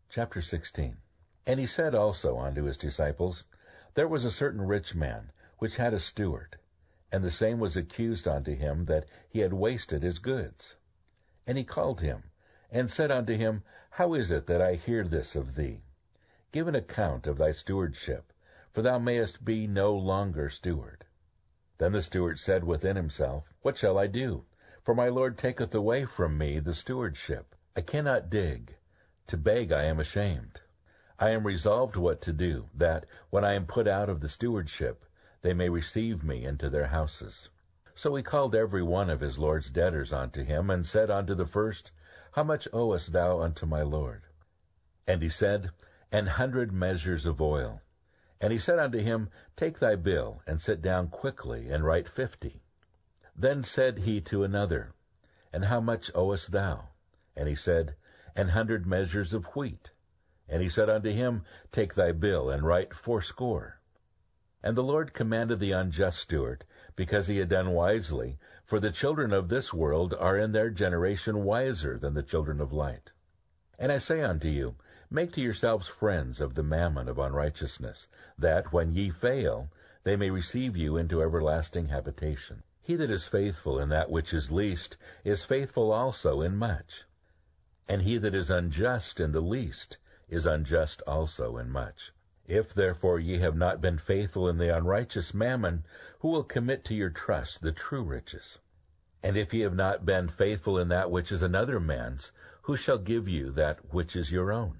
Chapter 16. And he said also unto his disciples, There was a certain rich man, which had a steward, and the same was accused unto him that he had wasted his goods. And he called him, and said unto him, How is it that I hear this of thee? Give an account of thy stewardship, for thou mayest be no longer steward. Then the steward said within himself, What shall I do? For my Lord taketh away from me the stewardship. I cannot dig. To beg I am ashamed. I am resolved what to do, that, when I am put out of the stewardship, they may receive me into their houses. So he called every one of his Lord's debtors unto him, and said unto the first, How much owest thou unto my Lord? And he said, 100 measures of oil. And he said unto him, Take thy bill, and sit down quickly, and write 50. Then said he to another, And how much owest thou? And he said, 100 measures of wheat. And he said unto him, Take thy bill, and write 80. And the Lord commanded the unjust steward, because he had done wisely, for the children of this world are in their generation wiser than the children of light. And I say unto you, Make to yourselves friends of the mammon of unrighteousness, that, when ye fail, they may receive you into everlasting habitation. He that is faithful in that which is least is faithful also in much. And he that is unjust in the least is unjust also in much. If therefore ye have not been faithful in the unrighteous mammon, who will commit to your trust the true riches? And if ye have not been faithful in that which is another man's, who shall give you that which is your own?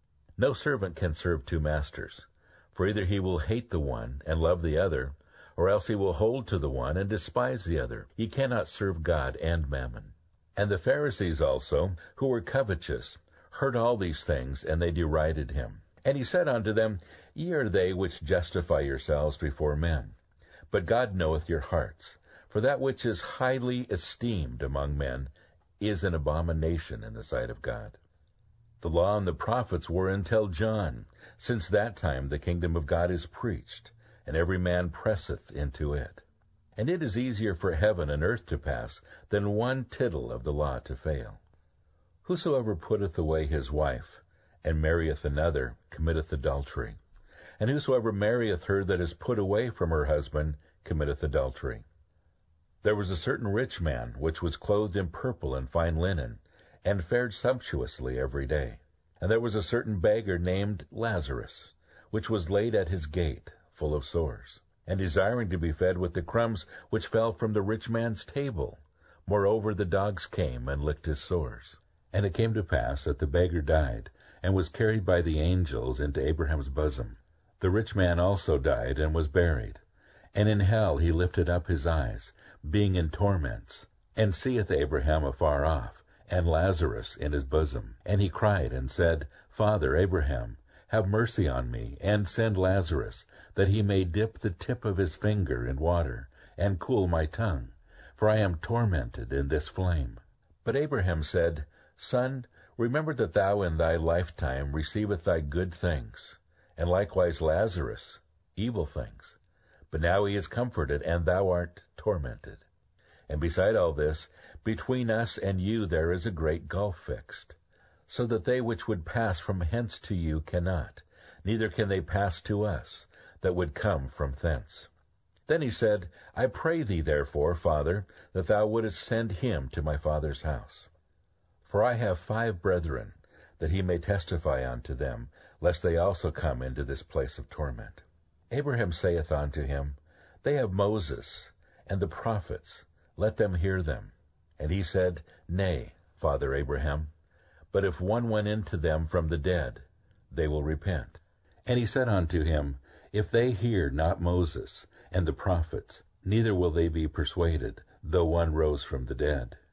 No servant can serve 2 masters, for either he will hate the one and love the other, or else he will hold to the one and despise the other. Ye cannot serve God and mammon. And the Pharisees also, who were covetous, heard all these things, and they derided him. And he said unto them, Ye are they which justify yourselves before men. But God knoweth your hearts. For that which is highly esteemed among men is an abomination in the sight of God. The law and the prophets were until John. Since that time the kingdom of God is preached, and every man presseth into it. And it is easier for heaven and earth to pass than one tittle of the law to fail. Whosoever putteth away his wife, and marrieth another, committeth adultery. And whosoever marrieth her that is put away from her husband, committeth adultery. There was a certain rich man, which was clothed in purple and fine linen, and fared sumptuously every day. And there was a certain beggar named Lazarus, which was laid at his gate, full of sores, and desiring to be fed with the crumbs which fell from the rich man's table. Moreover, the dogs came and licked his sores. And it came to pass that the beggar died, and was carried by the angels into Abraham's bosom. The rich man also died, and was buried. And in hell he lifted up his eyes, being in torments, and seeth Abraham afar off, and Lazarus in his bosom. And he cried, and said, Father Abraham, have mercy on me, and send Lazarus, that he may dip the tip of his finger in water, and cool my tongue, for I am tormented in this flame. But Abraham said, Son, remember that thou in thy lifetime receivest thy good things, and likewise Lazarus evil things. But now he is comforted, and thou art tormented. And beside all this, between us and you there is a great gulf fixed, so that they which would pass from hence to you cannot, neither can they pass to us, that would come from thence. Then he said, I pray thee therefore, Father, that thou wouldest send him to my father's house. For I have 5 brethren, that he may testify unto them, lest they also come into this place of torment. Abraham saith unto him, They have Moses and the prophets, let them hear them. And he said, Nay, Father Abraham, but if one went into them from the dead, they will repent. And he said unto him, If they hear not Moses and the prophets, neither will they be persuaded, though one rose from the dead.